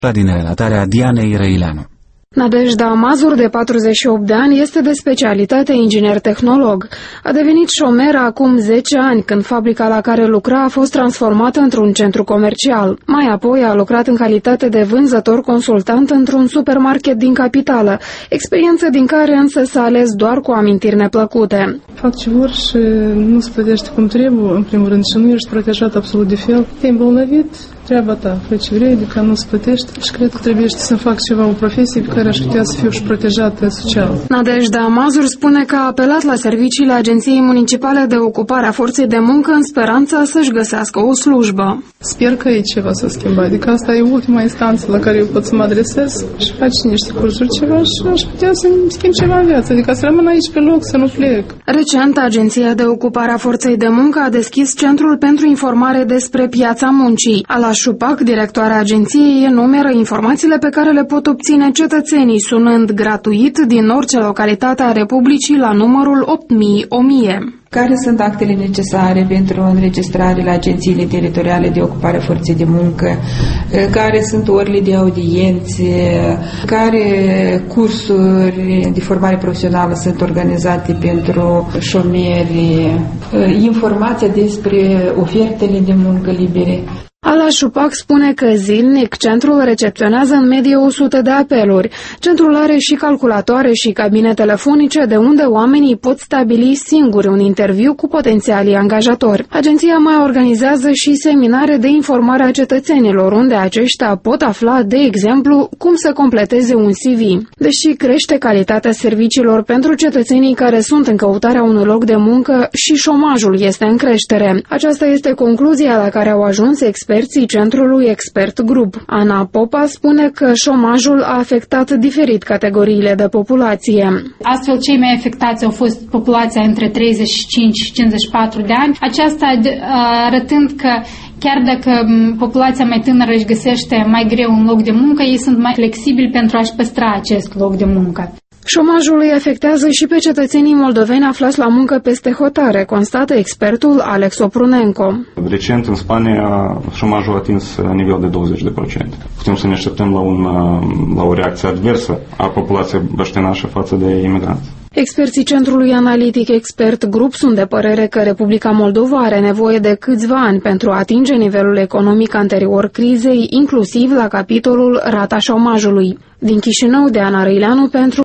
Din relatarea Dianei Răileanu. Nadejda Mazur, de 48 de ani, este de specialitate inginer-tehnolog. A devenit șomeră acum 10 ani, când fabrica la care lucra a fost transformată într-un centru comercial. Mai apoi a lucrat în calitate de vânzător-consultant într-un supermarket din capitală, experiență din care însă s-a ales doar cu amintiri neplăcute. Fac ce vor și nu se plătește cum trebuie, în primul rând, și nu ești protejat absolut de fel. Te-ai îmbolnăvit, treaba ta, fă ce vrei, adică nu se plătește și cred că trebuie să fac ceva, o profesie pe care aș putea să fiu și protejată social. Nadejda Mazur spune că a apelat la serviciile Agenției Municipale de Ocupare a Forței de Muncă în speranța să-și găsească o slujbă. Sper că e ceva să schimba, adică asta e ultima instanță la care eu pot să mă adresez și faci niște cursuri ceva și aș putea să-mi schimb ceva în viață, adică să rămân aici pe loc, să nu plec. Recent, Agenția de Ocupare a Forței de Muncă a deschis Centrul pentru Informare despre Piața Muncii. Ala Șupac, directoarea agenției, enumeră informațiile pe care le pot obține cetățenii sunând gratuit din orice localitate a Republicii la numărul 8000. Care sunt actele necesare pentru înregistrare la agențiile teritoriale de ocupare a forței de muncă, care sunt orele de audiențe, care cursuri de formare profesională sunt organizate pentru șomeri, informația despre ofertele de muncă libere. Ala Șupac spune că zilnic centrul recepționează în medie 100 de apeluri. Centrul are și calculatoare și cabine telefonice de unde oamenii pot stabili singuri un interviu cu potențialii angajatori. Agenția mai organizează și seminare de informare a cetățenilor, unde aceștia pot afla, de exemplu, cum să completeze un CV. Deși crește calitatea serviciilor pentru cetățenii care sunt în căutarea unui loc de muncă, și șomajul este în creștere. Aceasta este concluzia la care au ajuns experții Centrului Expert Group. Ana Popa spune că șomajul a afectat diferit categoriile de populație. Astfel, cei mai afectați au fost populația între 35 și 54 de ani, aceasta arătând că chiar dacă populația mai tânără își găsește mai greu un loc de muncă, ei sunt mai flexibili pentru a-și păstra acest loc de muncă. Șomajul îi afectează și pe cetățenii moldoveni aflați la muncă peste hotare, constată expertul Alex Oprunenco. Recent, în Spania, șomajul a atins nivel de 20%. Putem să ne așteptăm la o reacție adversă a populației băștinașă față de imigranți. Experții Centrului Analitic Expert Group sunt de părere că Republica Moldova are nevoie de câțiva ani pentru a atinge nivelul economic anterior crizei, inclusiv la capitolul rata șomajului. Din Chișinău, Diana Răileanu pentru